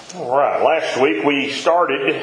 All right, last week we started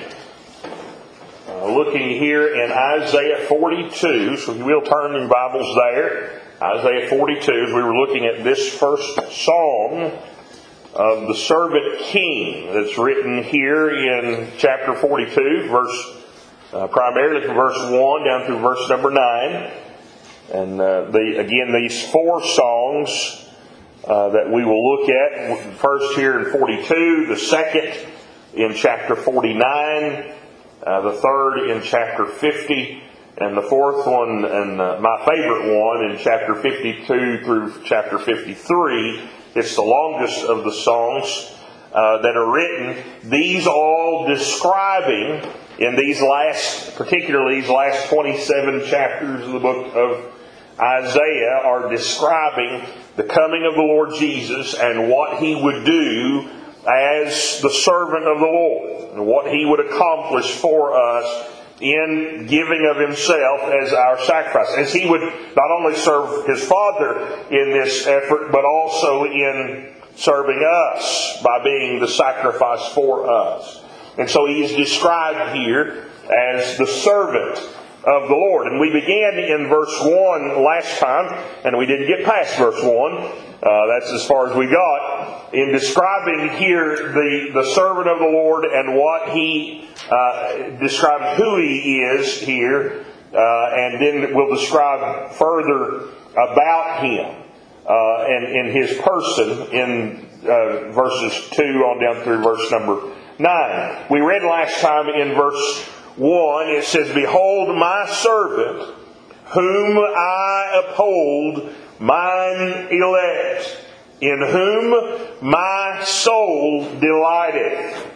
looking here in Isaiah 42, so you will turn your Bibles there. Isaiah 42, as we were looking at this first song of the servant king that's written here in chapter 42, primarily from verse 1 down through verse number 9. And these four songs that we will look at, first here in 42, the second in chapter 49, the third in chapter 50, and the fourth one, and my favorite one, in chapter 52 through chapter 53. It's the longest of the songs that are written. These all describing, in particularly these last 27 chapters of the book of Isaiah, are describing the coming of the Lord Jesus and what He would do as the servant of the Lord, and what He would accomplish for us in giving of Himself as our sacrifice. As He would not only serve His Father in this effort, but also in serving us by being the sacrifice for us. And so He is described here as the servant of the Lord. And we began in verse 1 last time, and we didn't get past verse 1. That's as far as we got. In describing here the servant of the Lord and what He describes who He is here, and then we'll describe further about Him and in His person in verses 2 on down through verse number 9. We read last time in verse 1, it says, "Behold my servant, whom I uphold, mine elect, in whom my soul delighteth.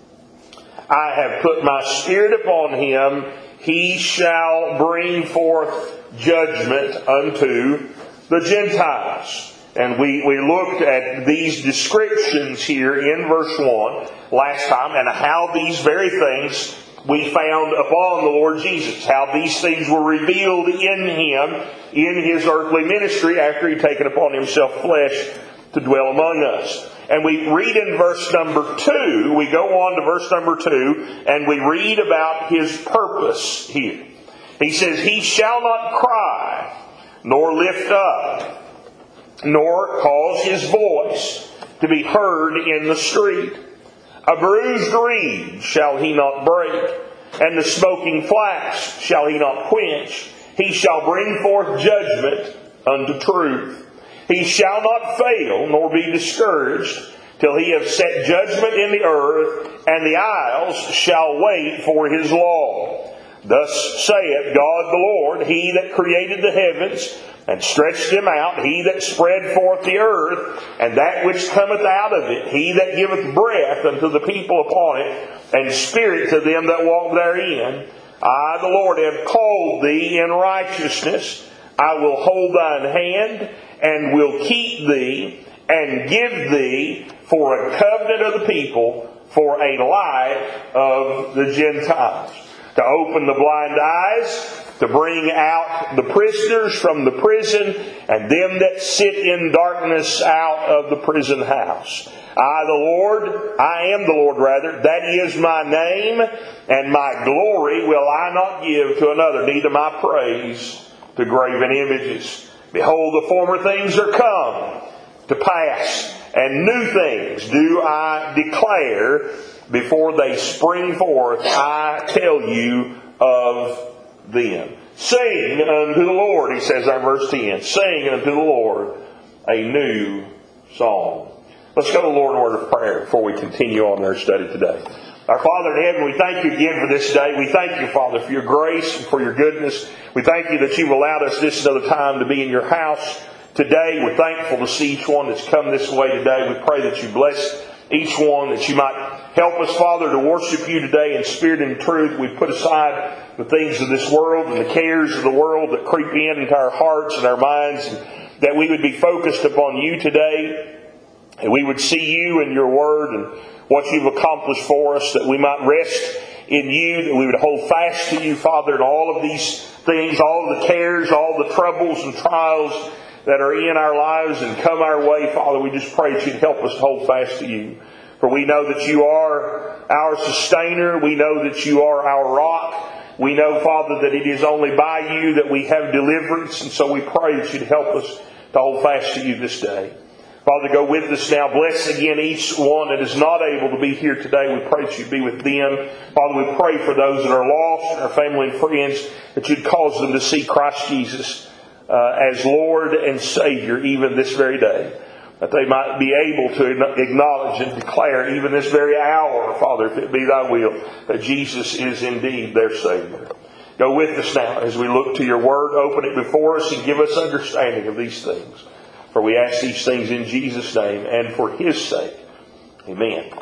I have put my spirit upon him, he shall bring forth judgment unto the Gentiles." And we looked at these descriptions here in verse 1 last time, and how these very things we found upon the Lord Jesus. How these things were revealed in Him, in His earthly ministry, after He'd taken upon Himself flesh to dwell among us. And we read in verse number 2, we go on to verse number 2, and we read about His purpose here. He says, "He shall not cry, nor lift up, nor cause His voice to be heard in the street. A bruised reed shall He not break, and the smoking flax shall He not quench. He shall bring forth judgment unto truth. He shall not fail, nor be discouraged, till He have set judgment in the earth, and the isles shall wait for His law. Thus saith God the Lord, He that created the heavens, and stretched them out, He that spread forth the earth, and that which cometh out of it, He that giveth breath unto the people upon it, and spirit to them that walk therein. I, the Lord, have called thee in righteousness. I will hold thine hand, and will keep thee, and give thee for a covenant of the people, for a light of the Gentiles. To open the blind eyes, to bring out the prisoners from the prison, and them that sit in darkness out of the prison house. I am the Lord, that is my name, and my glory will I not give to another, neither my praise to graven images. Behold, the former things are come to pass, and new things do I declare. Before they spring forth, I tell you of them." Sing unto the Lord, he says in verse 10. Sing unto the Lord a new song. Let's go to the Lord in a word of prayer before we continue on our study today. Our Father in heaven, we thank You again for this day. We thank You, Father, for Your grace and for Your goodness. We thank You that You've allowed us this another time to be in Your house today. We're thankful to see each one that's come this way today. We pray that You bless each one, that You might help us, Father, to worship You today in spirit and truth. We put aside the things of this world and the cares of the world that creep into our hearts and our minds, and that we would be focused upon You today, and we would see You and Your Word and what You've accomplished for us, that we might rest in You, that we would hold fast to You, Father, in all of these things, all of the cares, all the troubles and trials that are in our lives and come our way. Father, we just pray that You'd help us to hold fast to You. For we know that you are our sustainer. We know that you are our rock. We know, Father, that it is only by you that we have deliverance. And so we pray that you'd help us to hold fast to you this day. Father, go with us now. Bless again each one that is not able to be here today. We pray that you'd be with them. Father, we pray for those that are lost, our family and friends, that you'd cause them to see Christ Jesus as Lord and Savior even this very day. That they might be able to acknowledge and declare even this very hour, Father, if it be thy will, that Jesus is indeed their Savior. Go with us now as we look to your word. Open it before us and give us understanding of these things. For we ask these things in Jesus' name and for His sake. Amen.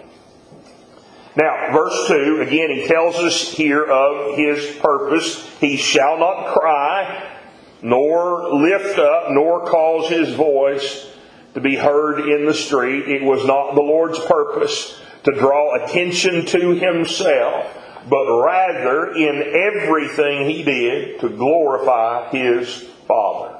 Now, verse 2, again, he tells us here of His purpose. He shall not cry, nor lift up, nor cause His voice to be heard in the street. It was not the Lord's purpose to draw attention to Himself, but rather in everything He did to glorify His Father.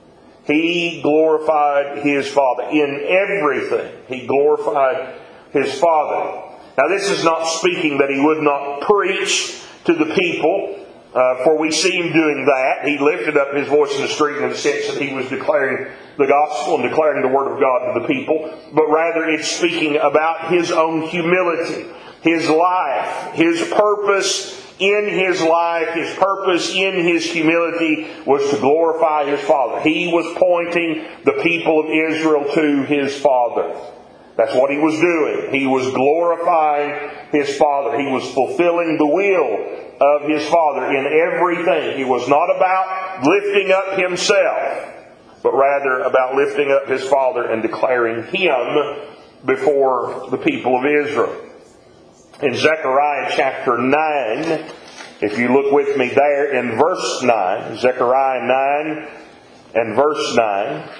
He glorified His Father. In everything He glorified His Father. Now this is not speaking that He would not preach to the people, for we see Him doing that. He lifted up His voice in the street in the sense that He was declaring the gospel and declaring the Word of God to the people. But rather it's speaking about His own humility, His life, His purpose in His life, His purpose in His humility was to glorify His Father. He was pointing the people of Israel to His Father. That's what He was doing. He was glorifying His Father. He was fulfilling the will of His Father in everything. He was not about lifting up Himself, but rather about lifting up His Father and declaring Him before the people of Israel. In Zechariah chapter 9, if you look with me there in verse 9, Zechariah 9 and verse 9.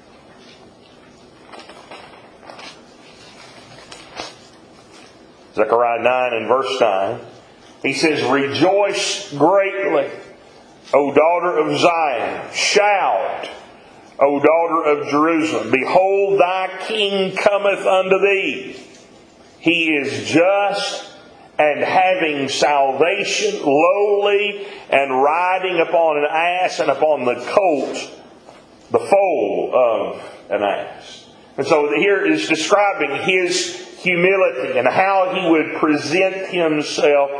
Zechariah 9 and verse 9. He says, "Rejoice greatly, O daughter of Zion. Shout, O daughter of Jerusalem. Behold, thy king cometh unto thee. He is just and having salvation, lowly, and riding upon an ass and upon the colt, the foal of an ass." And so here is describing His humility and how He would present Himself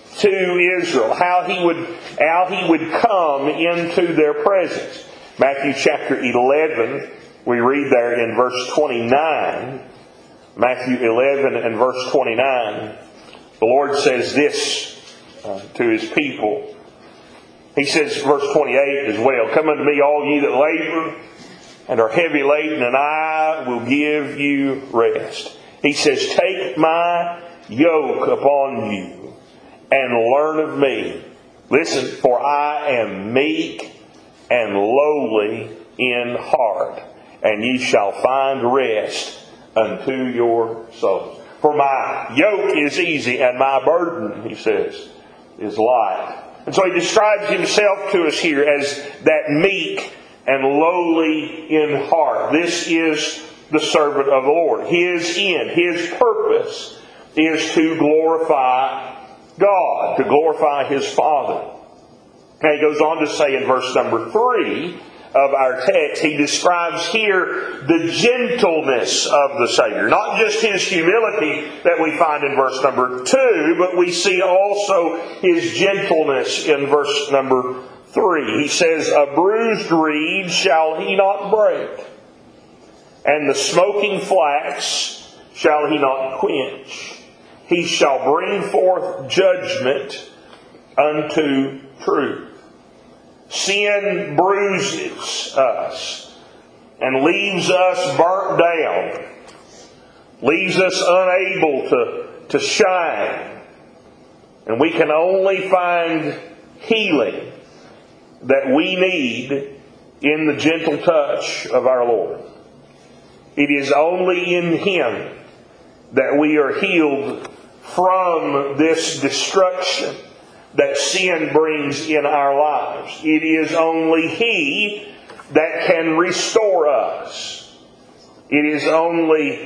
to Israel, how He would come into their presence. Matthew chapter 11, we read there in verse 29. Matthew 11 and verse 29, the Lord says this to His people. He says, verse 28 as well, "Come unto me, all ye that labor and are heavy laden, and I will give you rest." He says, "Take my yoke upon you and learn of me." Listen, "For I am meek and lowly in heart, and ye shall find rest unto your souls. For my yoke is easy and my burden," He says, "is light." And so He describes Himself to us here as that meek and lowly in heart. This is the servant of the Lord. His end, His purpose is to glorify God, to glorify His Father. And He goes on to say in verse number 3 of our text, He describes here the gentleness of the Savior. Not just His humility that we find in verse number 2, but we see also His gentleness in verse number 3. He says, "A bruised reed shall He not break, and the smoking flax shall He not quench. He shall bring forth judgment unto truth." Sin bruises us and leaves us burnt down, leaves us unable to shine. And we can only find healing that we need in the gentle touch of our Lord. It is only in Him that we are healed from this destruction that sin brings in our lives. It is only He that can restore us. It is only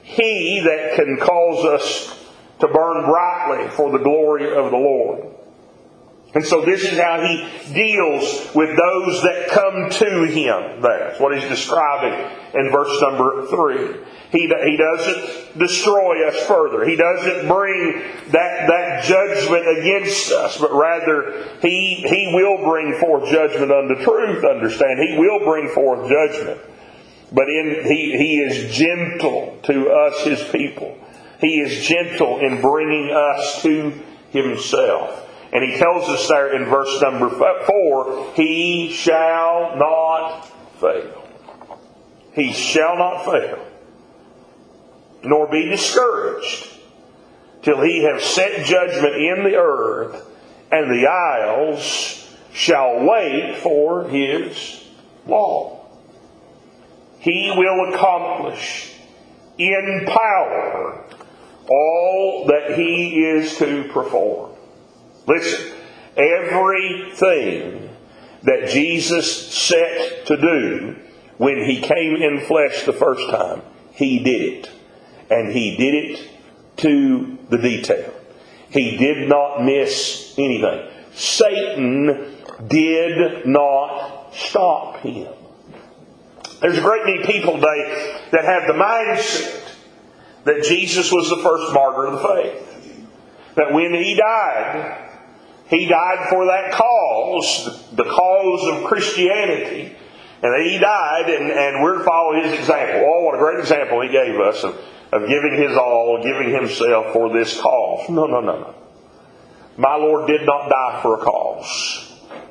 He that can cause us to burn brightly for the glory of the Lord. And so this is how He deals with those that come to Him. That's what He's describing in verse number 3. He doesn't destroy us further. He doesn't bring that judgment against us, but rather He will bring forth judgment unto truth, understand. He will bring forth judgment. But He is gentle to us, His people. He is gentle in bringing us to Himself. And He tells us there in verse number 4, He shall not fail. He shall not fail, nor be discouraged, till He have set judgment in the earth, and the isles shall wait for His law. He will accomplish in power all that He is to perform. Listen, everything that Jesus set to do when He came in flesh the first time, He did it. And He did it to the detail. He did not miss anything. Satan did not stop Him. There's a great many people today that have the mindset that Jesus was the first martyr of the faith. That when He died for that cause, the cause of Christianity. And that He died, and we're to follow His example. Oh, what a great example He gave us of giving His all, giving Himself for this cause. No. My Lord did not die for a cause.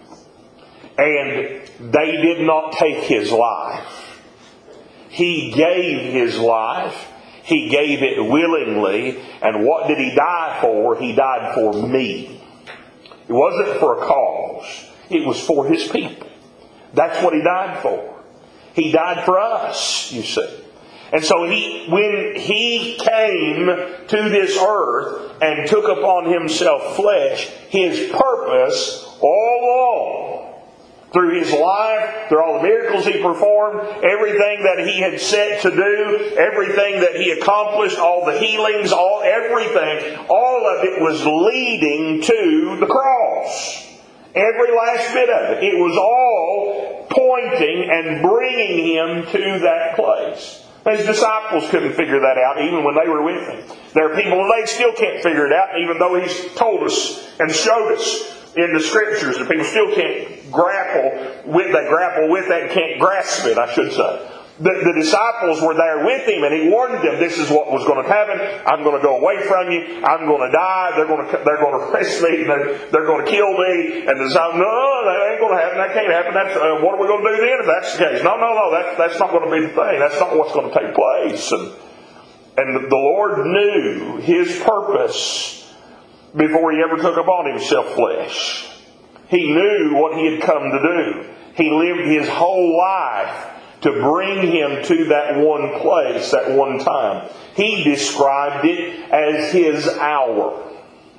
And they did not take His life. He gave His life. He gave it willingly. And what did He die for? He died for me. It wasn't for a cause. It was for His people. That's what He died for. He died for us, you see. And so when He came to this earth and took upon Himself flesh, His purpose all along, through His life, through all the miracles He performed, everything that He had set to do, everything that He accomplished, all the healings, everything, all of it was leading to the cross. Every last bit of it. It was all pointing and bringing Him to that place. His disciples couldn't figure that out even when they were with Him. There are people today still can't figure it out even though He's told us and showed us in the Scriptures that people still can't grapple with that and can't grasp it, I should say. The disciples were there with Him, and He warned them, this is what was going to happen. I'm going to go away from you. I'm going to die. They're going to arrest me. They're going to kill me. And the disciples, no, that ain't going to happen. That can't happen. What are we going to do then if that's the case? No, that's not going to be the thing. That's not what's going to take place. And the Lord knew His purpose before He ever took upon Himself flesh. He knew what He had come to do. He lived His whole life to bring Him to that one place, that one time. He described it as His hour.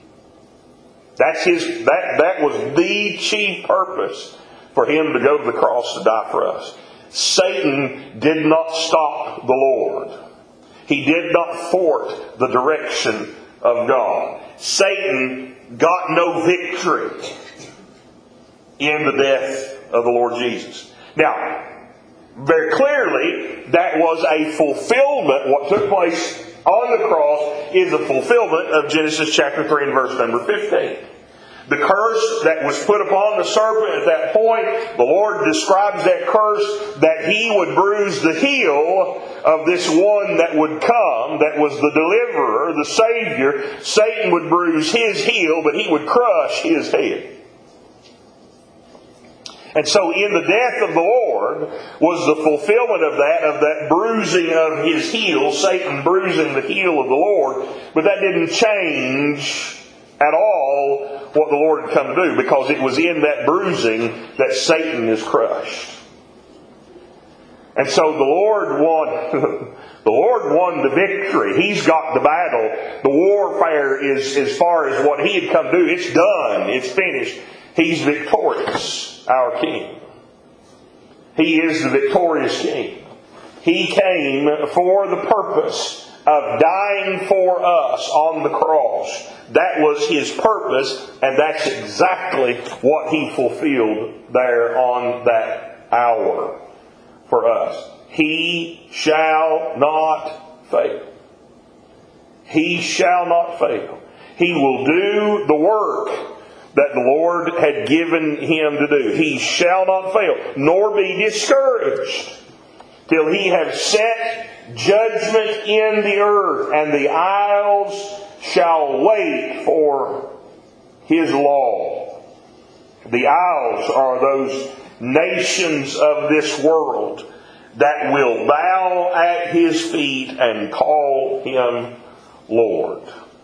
That was the chief purpose for Him to go to the cross to die for us. Satan did not stop the Lord. He did not thwart the direction of God. Satan got no victory in the death of the Lord Jesus. Now, very clearly, that was a fulfillment. What took place on the cross is a fulfillment of Genesis chapter 3 and verse number 15. The curse that was put upon the serpent at that point, the Lord describes that curse that He would bruise the heel of this one that would come, that was the deliverer, the Savior. Satan would bruise his heel, but he would crush his head. And so in the death of the Lord was the fulfillment of that bruising of His heel, Satan bruising the heel of the Lord. But that didn't change at all what the Lord had come to do, because it was in that bruising that Satan is crushed. And so the Lord won. The Lord won the victory. He's got the battle. The warfare is, as far as what He had come to do, it's done. It's finished. He's victorious, our King. He is the victorious King. He came for the purpose of dying for us on the cross. That was His purpose, and that's exactly what He fulfilled there on that hour for us. He shall not fail. He shall not fail. He will do the work that the Lord had given Him to do. He shall not fail, nor be discouraged, till He have set judgment in the earth, and the isles shall wait for His law. The isles are those nations of this world that will bow at His feet and call Him Lord.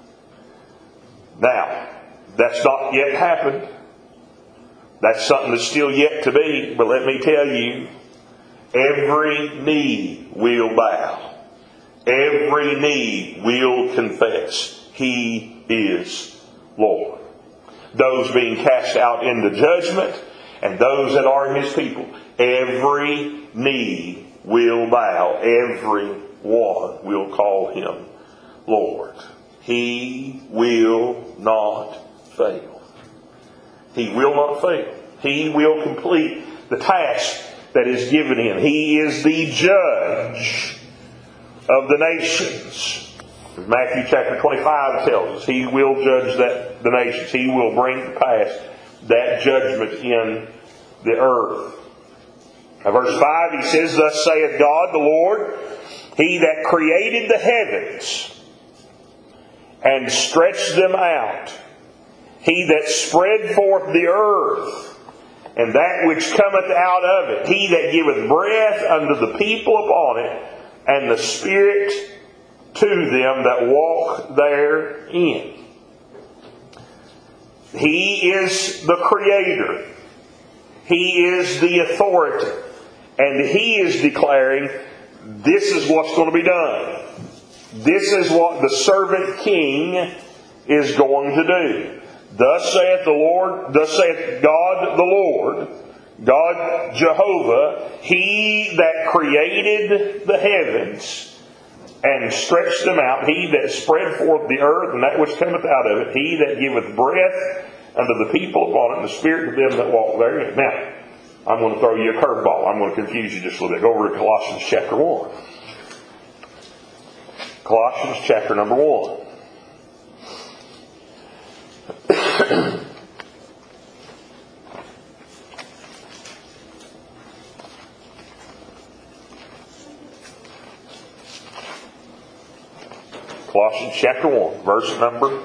Now, that's not yet happened. That's something that's still yet to be. But let me tell you, every knee will bow. Every knee will confess He is Lord. Those being cast out into judgment and those that are His people. Every knee will bow. Every one will call Him Lord. He will not fail. He will not fail. He will complete the task that is given Him. He is the judge of the nations. As Matthew chapter 25 tells us, He will judge the nations. He will bring to pass that judgment in the earth. Now, verse 5, he says, Thus saith God the Lord, He that created the heavens and stretched them out, He that spread forth the earth, and that which cometh out of it, He that giveth breath unto the people upon it, and the Spirit to them that walk therein. He is the Creator. He is the authority. And He is declaring, this is what's going to be done. This is what the servant king is going to do. Thus saith the Lord, thus saith God the Lord, God Jehovah, He that created the heavens and stretched them out, He that spread forth the earth and that which cometh out of it, He that giveth breath unto the people upon it, and the Spirit of them that walk therein. Now, I'm going to throw you a curveball. I'm going to confuse you just a little bit. Go over to Colossians chapter 1. Colossians chapter number 1. Colossians chapter 1, verse number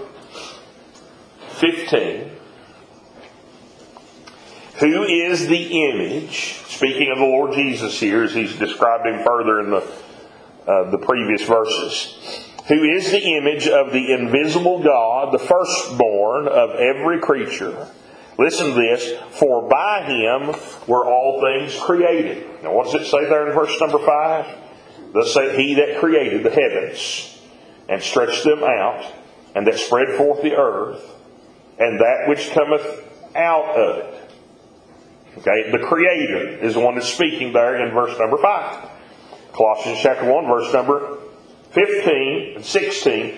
15. Who is the image, speaking of the Lord Jesus here, as He's described Him further in the previous verses. Who is the image of the invisible God, the firstborn of every creature. Listen to this. For by Him were all things created. Now what does it say there in verse number 5? Thus saith He that created the heavens, and stretched them out, and that spread forth the earth, and that which cometh out of it. Okay, the Creator is the one that's speaking there in verse number 5. Colossians chapter 1, verse number 15 and 16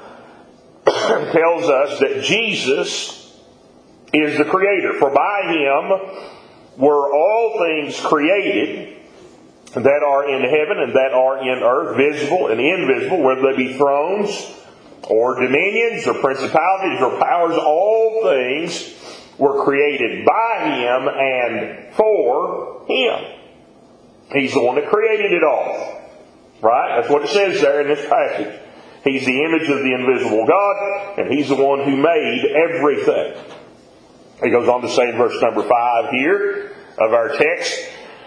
tells us that Jesus is the Creator. For by Him were all things created that are in heaven and that are in earth, visible and invisible, whether they be thrones or dominions or principalities or powers. All things were created by Him and for Him. He's the one that created it all. Right? That's what it says there in this passage. He's the image of the invisible God, and He's the one who made everything. He goes on to say in verse number 5 here of our text,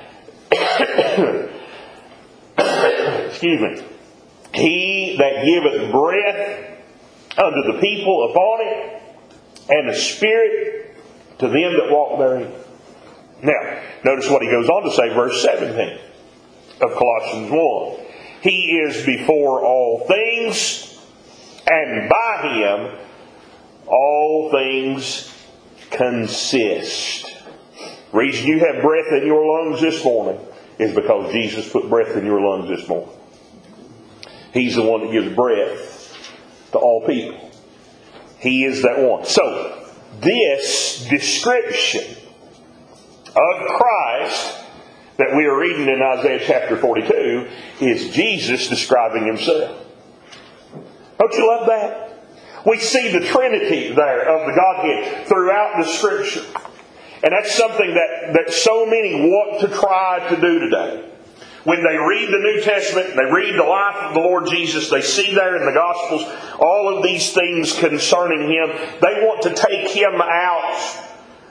excuse me, He that giveth breath unto the people upon it, and the Spirit to them that walk therein. Now, notice what he goes on to say, verse 17 of Colossians 1. He is before all things, and by Him all things consist. The reason you have breath in your lungs this morning is because Jesus put breath in your lungs this morning. He's the one that gives breath to all people. He is that one. So, this description of Christ that we are reading in Isaiah chapter 42 is Jesus describing Himself. Don't you love that? We see the Trinity there of the Godhead throughout the Scripture. And that's something that so many want to try to do today. When they read the New Testament, they read the life of the Lord Jesus, they see there in the Gospels all of these things concerning Him. They want to take Him out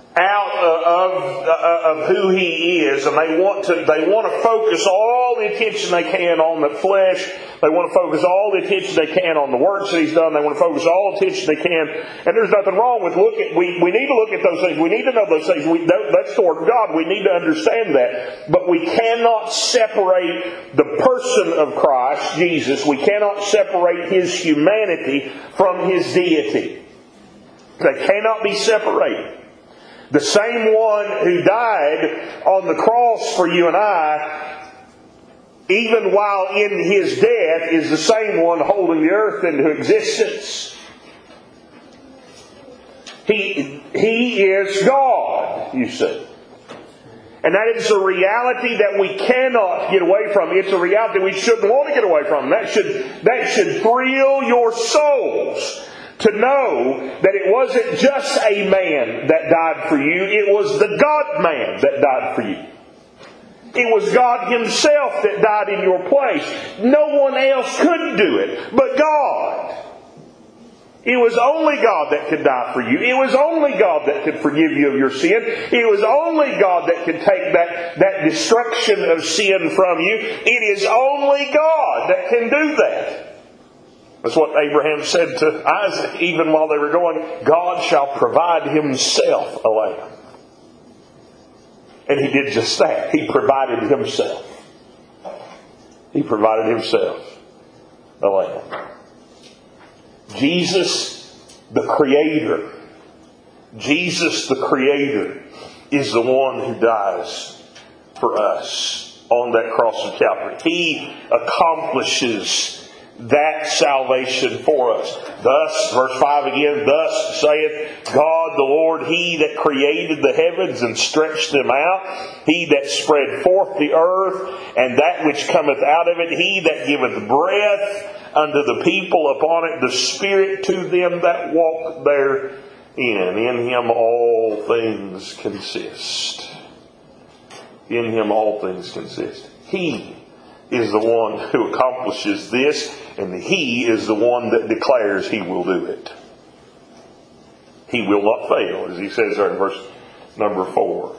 of who He is, and they want to focus all the attention they can on the flesh. They want to focus all the attention they can on the works that He's done. They want to focus all the attention they can. And there's nothing wrong with we need to look at those things. We need to know those things. That's the Word of God. We need to understand that. But we cannot separate the person of Christ, Jesus. We cannot separate His humanity from His deity. They cannot be separated. The same one who died on the cross for you and I, even while in His death, is the same one holding the earth into existence. He is God, you see. And that is a reality that we cannot get away from. It's a reality we shouldn't want to get away from. That should thrill your souls. To know that it wasn't just a man that died for you, it was the God-man that died for you. It was God Himself that died in your place. No one else could do it but God. It was only God that could die for you. It was only God that could forgive you of your sin. It was only God that could take that destruction of sin from you. It is only God that can do that. That's what Abraham said to Isaac, even while they were going, God shall provide Himself a lamb. And He did just that. He provided Himself. He provided Himself a lamb. Jesus, the Creator. Jesus, the Creator, is the one who dies for us on that cross of Calvary. He accomplishes that salvation for us. Thus, verse 5 again, thus saith God the Lord, He that created the heavens and stretched them out, He that spread forth the earth, and that which cometh out of it, He that giveth breath unto the people upon it, the Spirit to them that walk therein. In Him all things consist. In Him all things consist. He is the one who accomplishes this, and He is the one that declares He will do it. He will not fail, as He says there in verse number 4.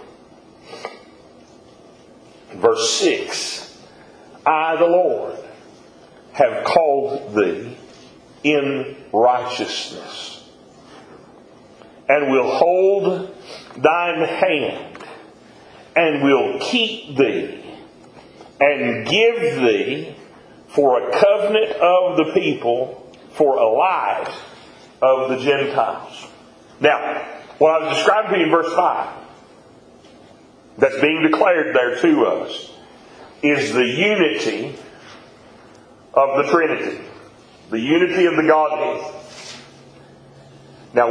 Verse 6, I, the Lord, have called thee in righteousness, and will hold thine hand, and will keep thee, and give thee for a covenant of the people, for a light of the Gentiles. Now, what I was describing to you in verse 5, that's being declared there to us, is the unity of the Trinity. The unity of the Godhead. Now,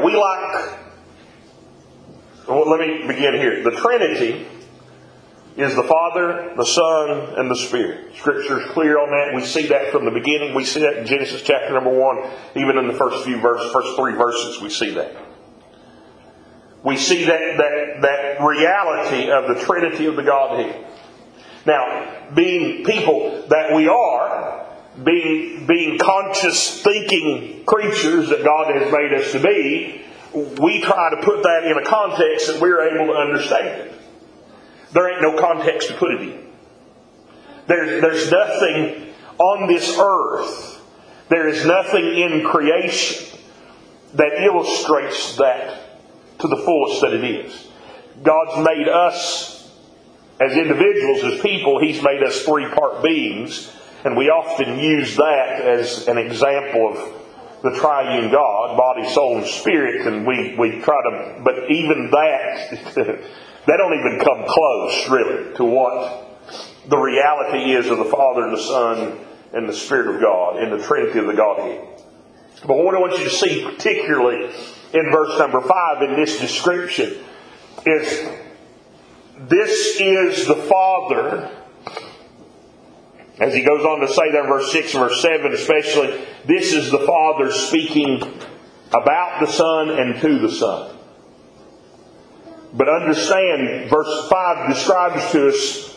let me begin here. The Trinity is the Father, the Son, and the Spirit. Scripture is clear on that. We see that from the beginning. We see that in Genesis chapter number 1. Even in the first 3 verses, we see that. We see that reality of the Trinity of the Godhead. Now, being people that we are, being conscious, thinking creatures that God has made us to be, we try to put that in a context that we're able to understand it. There ain't no context to put it in. There's nothing on this earth, there is nothing in creation that illustrates that to the fullest that it is. God's made us as individuals, as people. He's made us 3-part beings, and we often use that as an example of the triune God, body, soul, and spirit, and we try to, but even that they don't even come close, really, to what the reality is of the Father, the Son, and the Spirit of God, in the Trinity of the Godhead. But what I want you to see, particularly in verse number 5, in this description, is this is the Father, as he goes on to say there in verse 6 and verse 7 especially, this is the Father speaking about the Son and to the Son. But understand, verse 5 describes to us,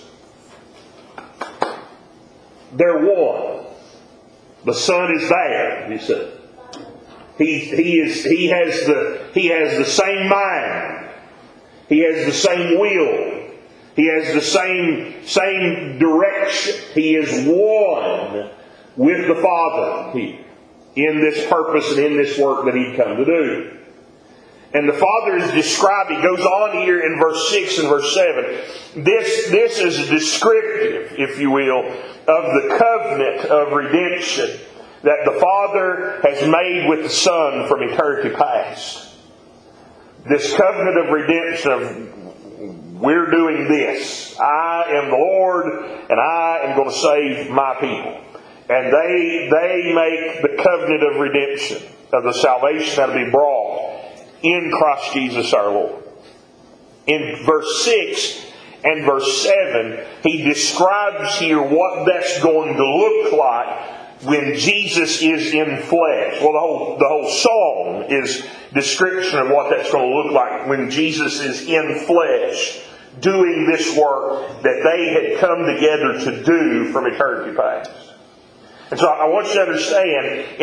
they're one. The Son is there, he said. He has the same mind. He has the same will. He has the same direction. He is one with the Father here in this purpose and in this work that He'd come to do. And the Father is describing, goes on here in verse 6 and verse 7. This is descriptive, if you will, of the covenant of redemption that the Father has made with the Son from eternity past. This covenant of redemption of, we're doing this. I am the Lord, and I am going to save my people. And they make the covenant of redemption, of the salvation that will be brought in Christ Jesus our Lord. In verse 6 and verse 7, he describes here what that's going to look like when Jesus is in flesh. Well, the whole psalm is description of what that's going to look like when Jesus is in flesh, doing this work that they had come together to do from eternity past. And so I want you to understand,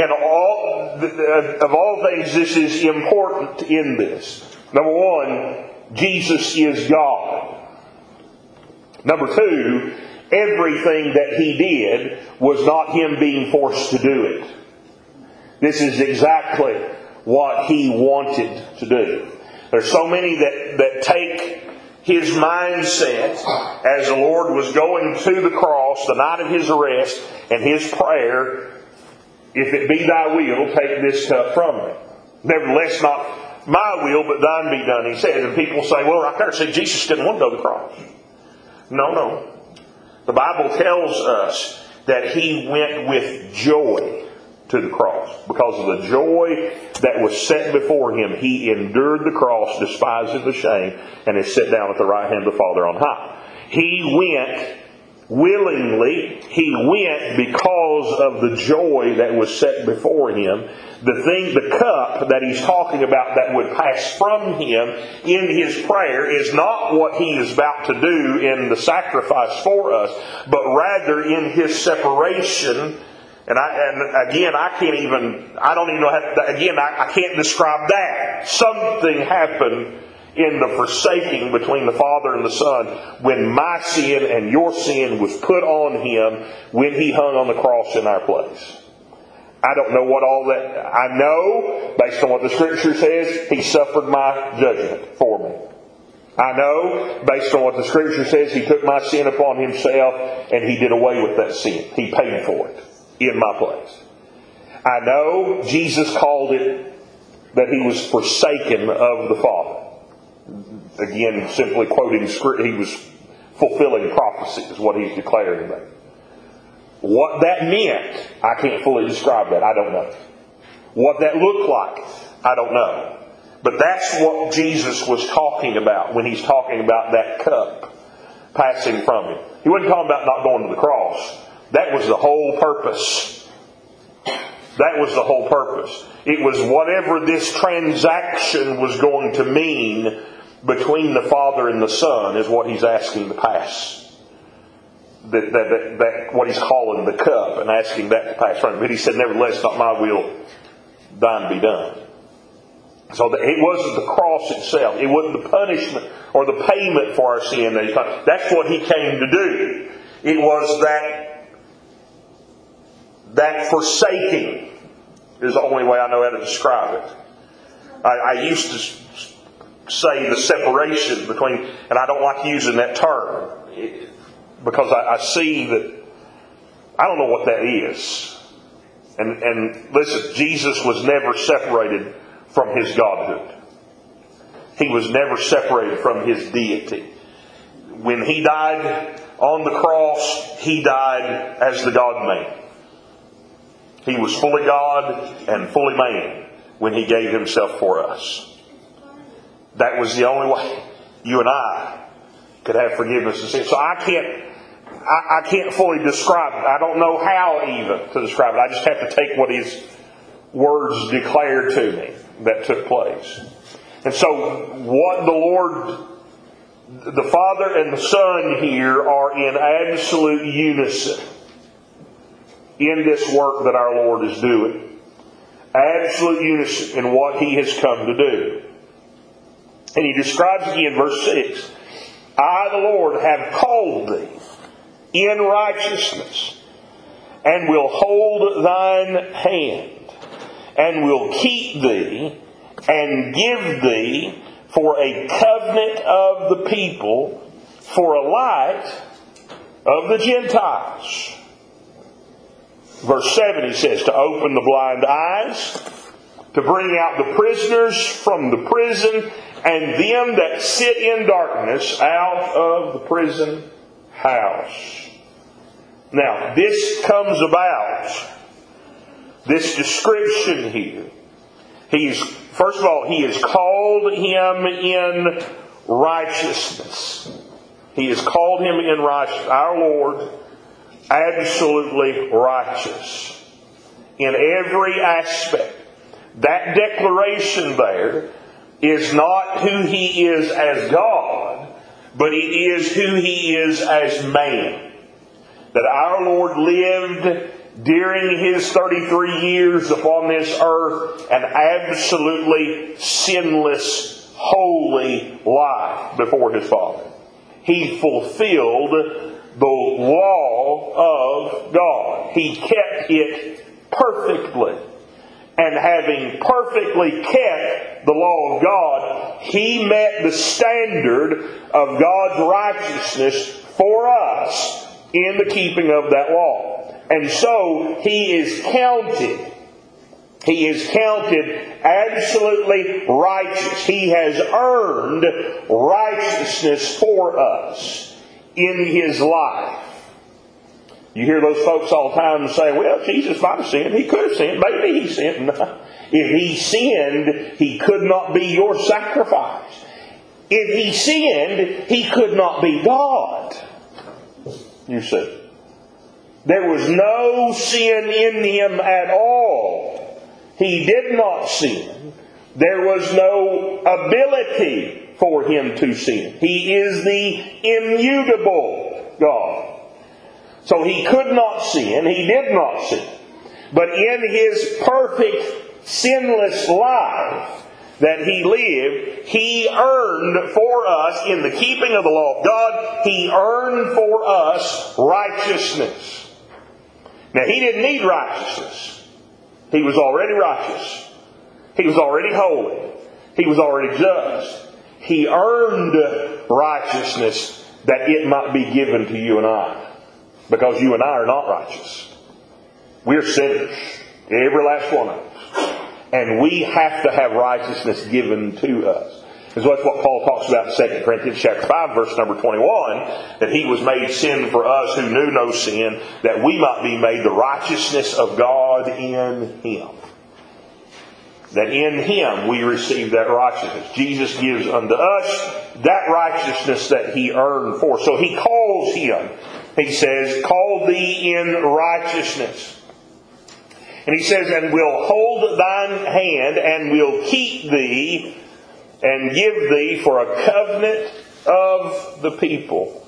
of all things, this is important in this. Number one, Jesus is God. Number two, everything that He did was not Him being forced to do it. This is exactly what He wanted to do. There's so many that take His mindset as the Lord was going to the cross the night of His arrest, and His prayer, if it be Thy will, take this cup from me. Nevertheless, not my will, but Thine be done, He says. And people say, well, right there, see, Jesus didn't want to go to the cross. No. The Bible tells us that He went with joy to the cross. Because of the joy that was set before Him, He endured the cross, despising the shame, and is set down at the right hand of the Father on high. He went willingly. He went because of the joy that was set before Him. The cup that He's talking about that would pass from Him in His prayer is not what He is about to do in the sacrifice for us, but rather in His separation. I can't describe that. Something happened in the forsaking between the Father and the Son when my sin and your sin was put on Him when He hung on the cross in our place. I don't know what all that... I know, based on what the Scripture says, He suffered my judgment for me. I know, based on what the Scripture says, He took my sin upon Himself and He did away with that sin. He paid for it in my place. I know Jesus called it that He was forsaken of the Father. Again, simply quoting Scripture, He was fulfilling prophecy is what He's declaring there. What that meant, I can't fully describe that. I don't know. What that looked like, I don't know. But that's what Jesus was talking about when He's talking about that cup passing from Him. He wasn't talking about not going to the cross. That was the whole purpose. That was the whole purpose. It was whatever this transaction was going to mean between the Father and the Son is what He's asking to pass. That what He's calling the cup and asking that to pass from Him. But He said, nevertheless, not my will, Thine be done. So it wasn't the cross itself. It wasn't the punishment or the payment for our sin. That's what He came to do. It was that forsaking is the only way I know how to describe it. I used to say the separation between, and I don't like using that term because I see that I don't know what that is. And listen, Jesus was never separated from His godhood. He was never separated from His deity. When He died on the cross, He died as the God-man. He was fully God and fully man when He gave Himself for us. That was the only way you and I could have forgiveness of sin. So I can't fully describe it. I don't know how even to describe it. I just have to take what His words declared to me that took place. And so what the Lord, the Father and the Son here are in absolute unison in this work that our Lord is doing. Absolute unison in what He has come to do. And He describes again, verse 6, I, the Lord, have called thee in righteousness, and will hold thine hand, and will keep thee, and give thee for a covenant of the people, for a light of the Gentiles. Verse 7, he says, to open the blind eyes, to bring out the prisoners from the prison, and them that sit in darkness out of the prison house. Now, this comes about, this description here. First of all, He has called him in righteousness. He has called him in righteousness. Our Lord, absolutely righteous in every aspect. That declaration there is not who He is as God, but it is who He is as man. That our Lord lived during His 33 years upon this earth an absolutely sinless, holy life before His Father. He fulfilled the law of God. He kept it perfectly. And having perfectly kept the law of God, He met the standard of God's righteousness for us in the keeping of that law. And so He is counted absolutely righteous. He has earned righteousness for us in His life. You hear those folks all the time say, well, Jesus might have sinned. He could have sinned. Maybe He sinned. No. If He sinned, He could not be your sacrifice. If He sinned, He could not be God. You see. There was no sin in Him at all. He did not sin. There was no ability for Him to sin. He is the immutable God. So He could not sin. He did not sin. But in His perfect, sinless life that He lived, He earned for us, in the keeping of the law of God, He earned for us righteousness. Now, He didn't need righteousness. He was already righteous. He was already holy. He was already just. He earned righteousness that it might be given to you and I. Because you and I are not righteous. We're sinners. Every last one of us. And we have to have righteousness given to us. Because that's what Paul talks about in 2 Corinthians chapter 5, verse number 21. That He was made sin for us who knew no sin, that we might be made the righteousness of God in Him. That in Him we receive that righteousness. Jesus gives unto us that righteousness that He earned for. So He calls him. He says, call thee in righteousness. And He says, and will hold thine hand, and will keep thee, and give thee for a covenant of the people,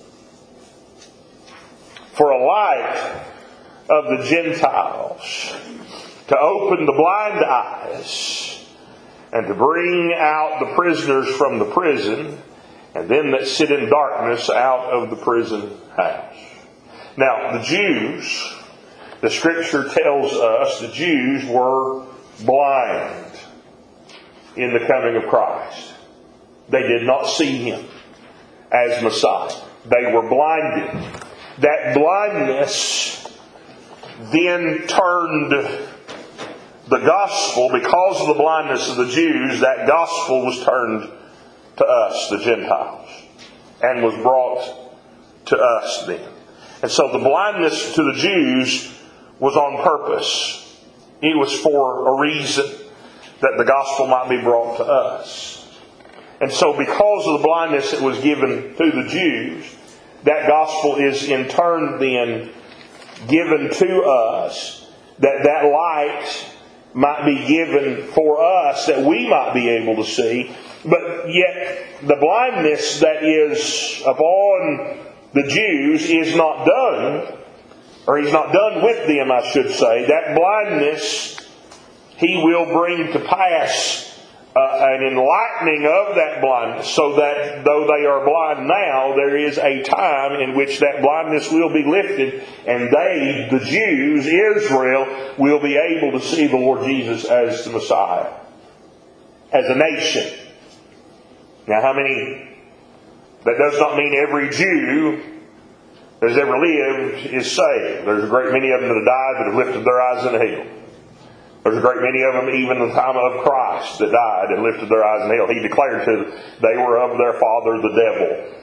for a light of the Gentiles, to open the blind eyes, and to bring out the prisoners from the prison, and them that sit in darkness out of the prison house. Now, the Jews, the Scripture tells us, the Jews were blind in the coming of Christ. They did not see Him as Messiah. They were blinded. That blindness then turned the gospel, because of the blindness of the Jews, that gospel was turned to us, the Gentiles, and was brought to us then. And so the blindness to the Jews was on purpose. It was for a reason, that the gospel might be brought to us. And so because of the blindness that was given to the Jews, that gospel is in turn then given to us, that light might be given for us, that we might be able to see. But yet the blindness that is upon the Jews is not done, or He's not done with them, I should say. That blindness He will bring to pass an enlightening of that blindness, so that though they are blind now, there is a time in which that blindness will be lifted, and they, the Jews, Israel, will be able to see the Lord Jesus as the Messiah, as a nation. Now, how many? That does not mean every Jew that has ever lived is saved. There's a great many of them that have died that have lifted their eyes into hell. There's a great many of them, even in the time of Christ, that died and lifted their eyes in hell. He declared to them, they were of their father the devil.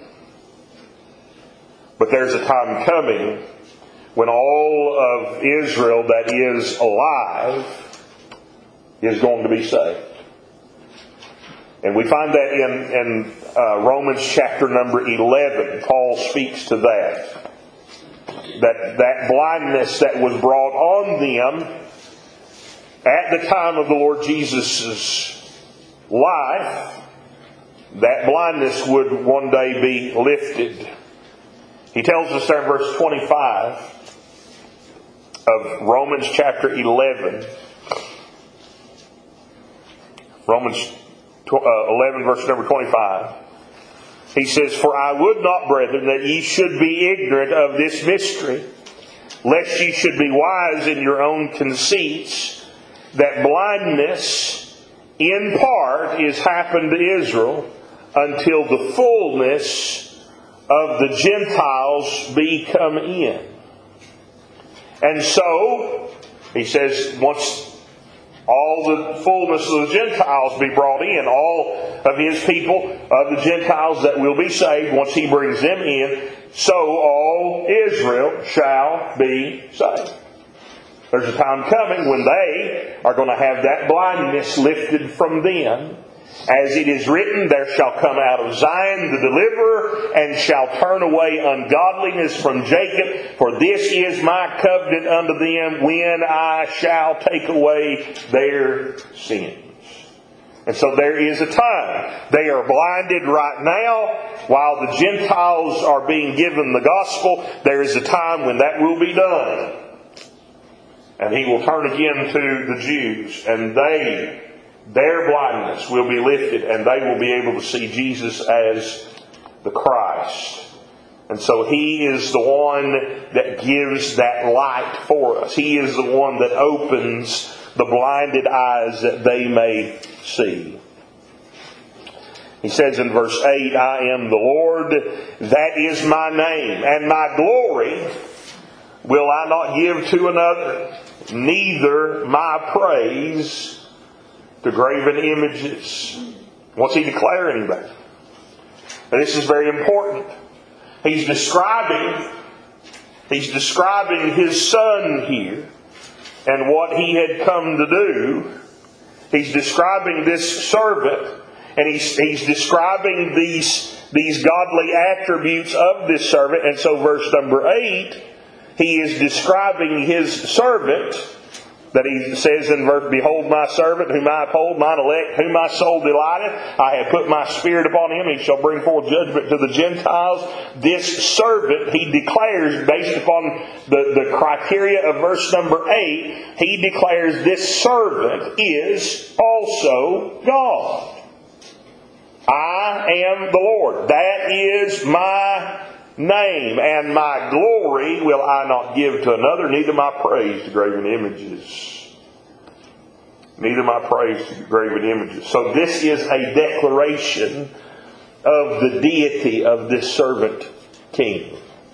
But there's a time coming when all of Israel that is alive is going to be saved. And we find that in Romans chapter number 11. Paul speaks to that. That blindness that was brought on them at the time of the Lord Jesus' life, that blindness would one day be lifted. He tells us there in verse 25 of Romans chapter 11. Romans 11 verse number 25. He says, "For I would not, brethren, that ye should be ignorant of this mystery, lest ye should be wise in your own conceits, that blindness in part is happened to Israel, until the fullness of the Gentiles be come in." And so, he says, once all the fullness of the Gentiles be brought in, all of His people, of the Gentiles that will be saved, once He brings them in, so all Israel shall be saved. There's a time coming when they are going to have that blindness lifted from them. As it is written, there shall come out of Zion the deliverer, and shall turn away ungodliness from Jacob. For this is my covenant unto them, when I shall take away their sins. And so there is a time. They are blinded right now, while the Gentiles are being given the gospel. There is a time when that will be done. And He will turn again to the Jews, and their blindness will be lifted, and they will be able to see Jesus as the Christ. And so He is the one that gives that light for us. He is the one that opens the blinded eyes that they may see. He says in verse 8, "I am the Lord, that is my name, and my glory will I not give to another, neither my praise to graven images." What's He declaring there? And this is very important. He's describing His Son here and what He had come to do. He's describing this servant, and he's describing these godly attributes of this servant. And so verse number 8, He is describing His servant, that He says in verse, "Behold my servant, whom I uphold, mine elect, whom my soul delighteth. I have put my spirit upon him. He shall bring forth judgment to the Gentiles." This servant, He declares, based upon the criteria of verse number 8, He declares this servant is also God. "I am the Lord, that is my name, and my glory will I not give to another, neither my praise to graven images." Neither my praise to graven images. So this is a declaration of the deity of this servant king.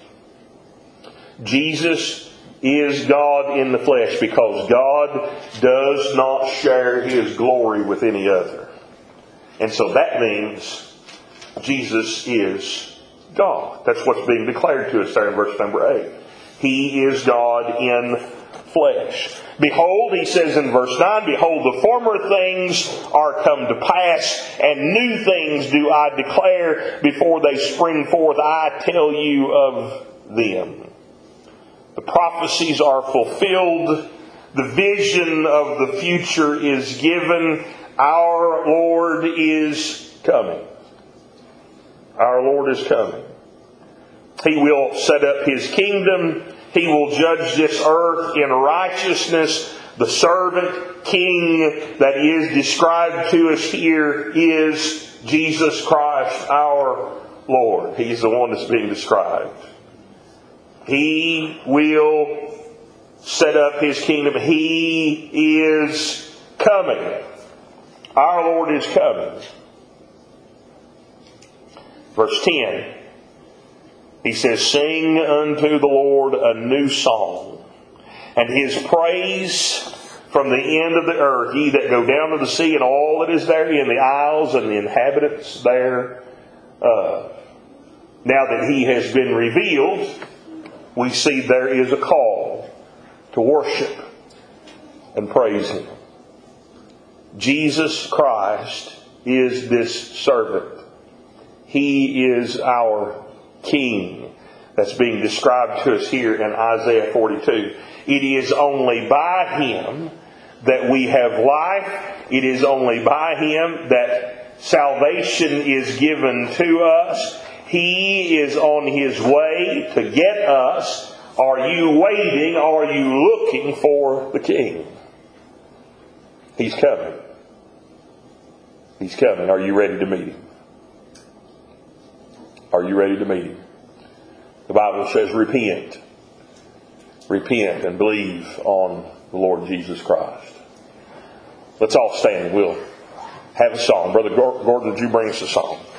Jesus is God in the flesh, because God does not share His glory with any other. And so that means Jesus is God. That's what's being declared to us there in verse number 8. He is God in flesh. Behold, he says in verse 9, behold, the former things are come to pass, and new things do I declare before they spring forth. I tell you of them. The prophecies are fulfilled. The vision of the future is given. Our Lord is coming. Our Lord is coming. He will set up His kingdom. He will judge this earth in righteousness. The servant king that is described to us here is Jesus Christ, our Lord. He's the one that's being described. He will set up His kingdom. He is coming. Our Lord is coming. Verse 10. He says, sing unto the Lord a new song, and His praise from the end of the earth, ye that go down to the sea and all that is therein, the isles and the inhabitants thereof. Now that He has been revealed, we see there is a call to worship and praise Him. Jesus Christ is this servant. He is our King that's being described to us here in Isaiah 42. It is only by Him that we have life. It is only by Him that salvation is given to us. He is on His way to get us. Are you waiting? Are you looking for the King? He's coming. He's coming. Are you ready to meet Him? Are you ready to meet Him? The Bible says repent. Repent and believe on the Lord Jesus Christ. Let's all stand. We'll have a song. Brother Gordon, would you bring us a song?